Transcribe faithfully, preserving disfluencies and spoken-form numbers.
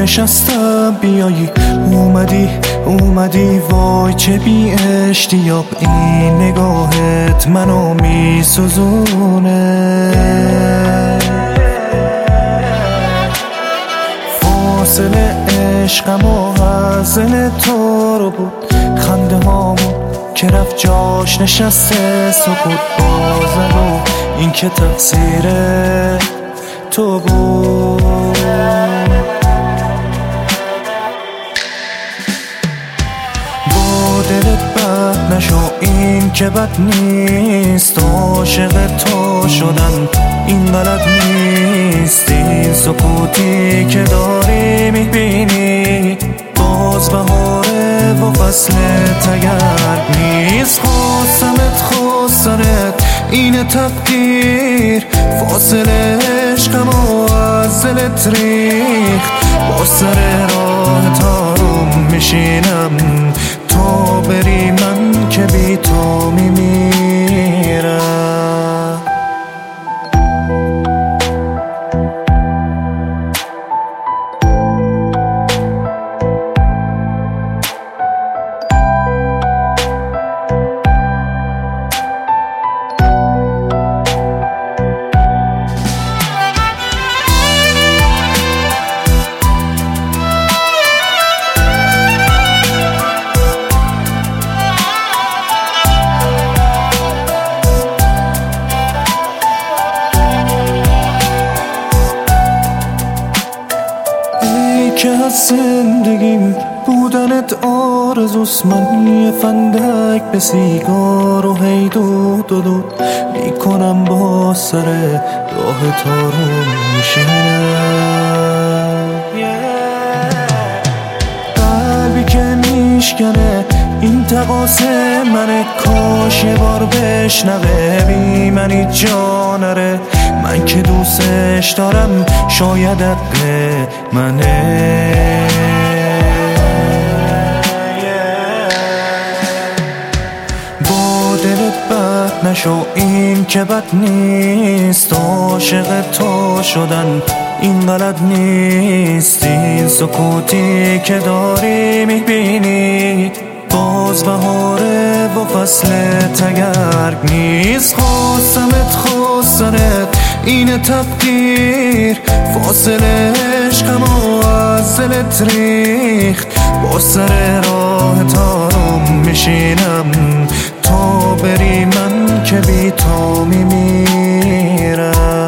نشستم بیایی اومدی اومدی وای چه بی اشتیاق این نگاهت منو می سوزونه فاصله عشقم و حزن تو رو بود خنده هامو که رفت جاش نشسته سکوت بازم و این که تقصیر تو بود با دلت بد نشو این که بد نیست عاشق تو شدن این غلط نیست این سکوتی که داری میبینی باز بهاره و فصل تگرگ نیست خواستمت خواستنت این تقدیر فاصله عشقم و از دلت ریخت با سر راه تاروم میشینم تا بری من که بی تو میمیرم که از زندگیم بودنت آرزوست من یه فندک به سیگار و هی دود دو دود میکنم با سر راه تارون میشینم قلبی که میشکنه این تقاسه منه کاش یه بار بشنوه بی منی جا نره من که دوستش دارم شاید حق منه با دلت بد نشو این که بد نیست عاشق تو شدن این غلط نیست این سکوتی که داری میبینی باز بهاره و فصل تگرگ نیست خواستمت خواستنت این تقدیر فاصله عشقم و از دلت ریخت با سر راه تاروم میشینم تا بری من که بی تو میمیرم